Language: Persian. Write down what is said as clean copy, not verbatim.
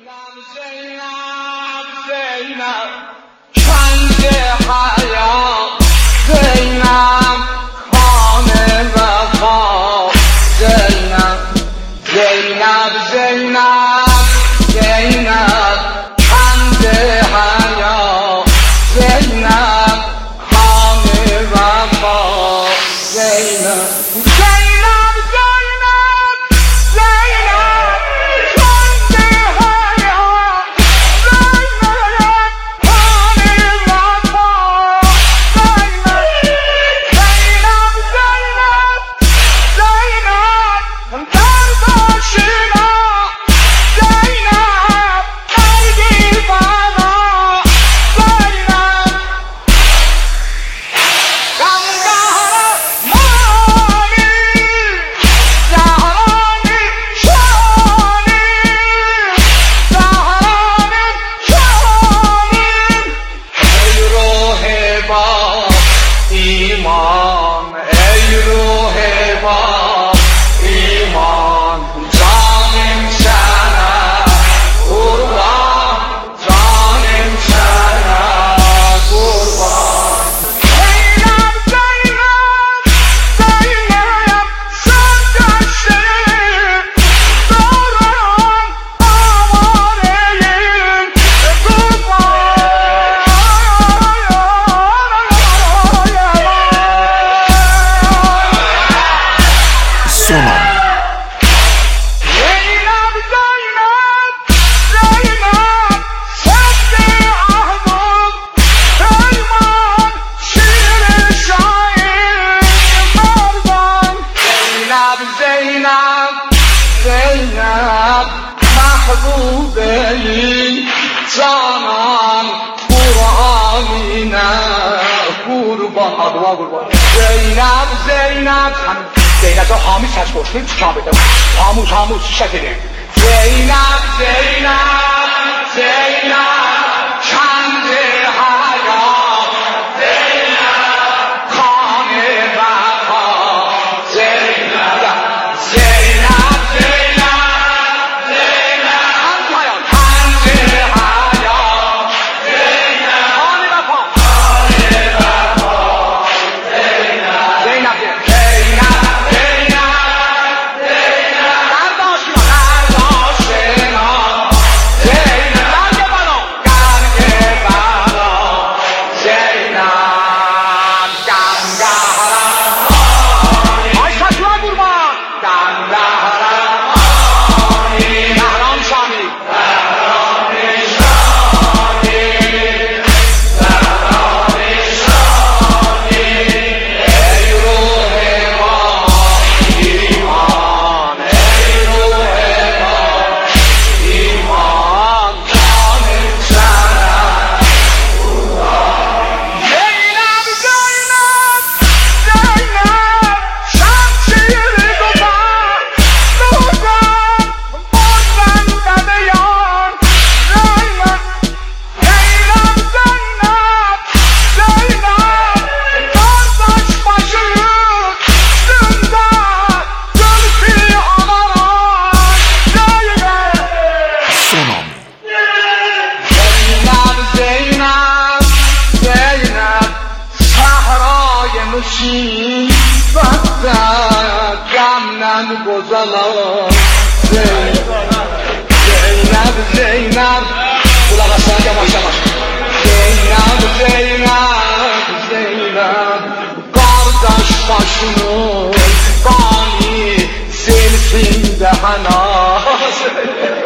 زینب زینب کنز حیا زینب خانه وفا زینب زینب زینب زینب کنز حیا زینب خانه وفا زینب ایمان ای روح با ایمان جانم شنا قربان جانم شنا قربان زینب زینب زینب سرگشته دارم آواره‌ایم زینب محبوبه ای جانان قرآنینه قربان دعا قربان زینب زینب زینب تو حامی سچ باشیم چکا بده حاموش شکره زینب زینب زینب چند حیا زینب خانه وفا زینب زینب گمنن گذلان زینب زینب بولا بستان که ماشا زینب زینب زینب قارداش باشونو قانی زلفین دهنا